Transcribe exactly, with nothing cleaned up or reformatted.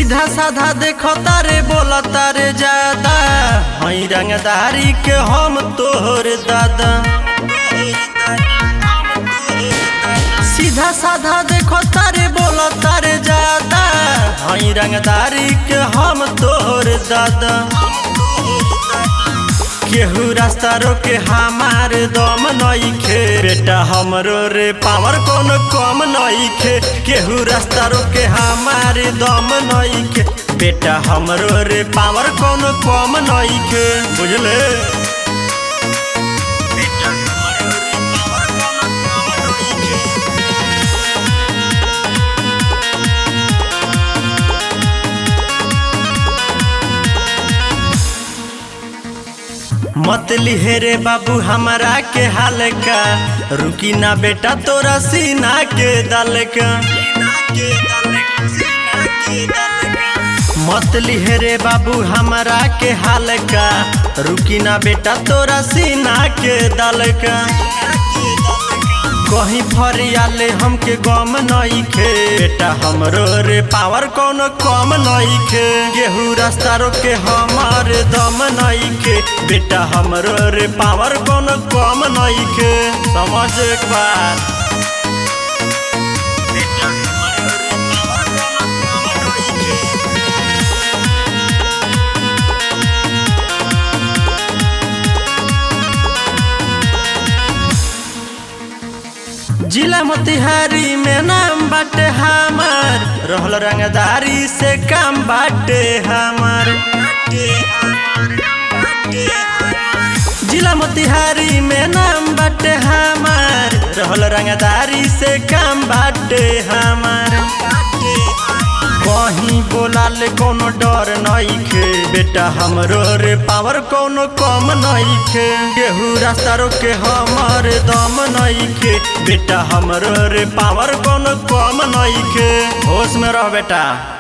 सीधा साधा देखो तारे बोला तारे ज्यादा हई रंगदारी के हम तोहर दादा। सीधा साधा देखो तारे बोला तारे ज्यादा हई रंगदारी के हम तोहर दादा। केहू रास्ता रोके हमार दम नइखे बेटा हमरो रे पावर कोनो कम नइखे। केहू रास्ता रोके हमार दम नइखे बेटा हमरो रे पावर कोनो कम नइखे बुझले। बेटा हमरो रे पावर कोनो कम नइखे। मत लिहेरे बाबू हमारा के हाल का रुकी ना बेटा तोरा सीना के दल का। मत लिहेरे बाबू हमारा के हाल का रुकी ना बेटा तोरा सीना के दल का। कहीं फरियाले हमके गम नइखे बेटा हमरो रे पावर कोनो कम नइखे। केहू रास्ता रोके हमार दम नइखे बेटा हमरो रे पावर कोनो कम नइखे समझ एक बार। बेटा हमरो रे पावर कोनो कम नइखे। जिला मोतिहारी में नाम बाटे हमार रहल रंगदारी से काम बाटे हमार। जिला मोतिहारी में नाम बाटे हमार रहल रंगदारी से काम बाटे हमार। कहीं बोलाले कोनो डर नइखे बेटा हमरो रे पावर कोनो कम नइखे। केहू रास्ता रोके हमर दम नइखे बेटा हमरो रे पावर कोनो कम नइखे। होश में रह बेटा।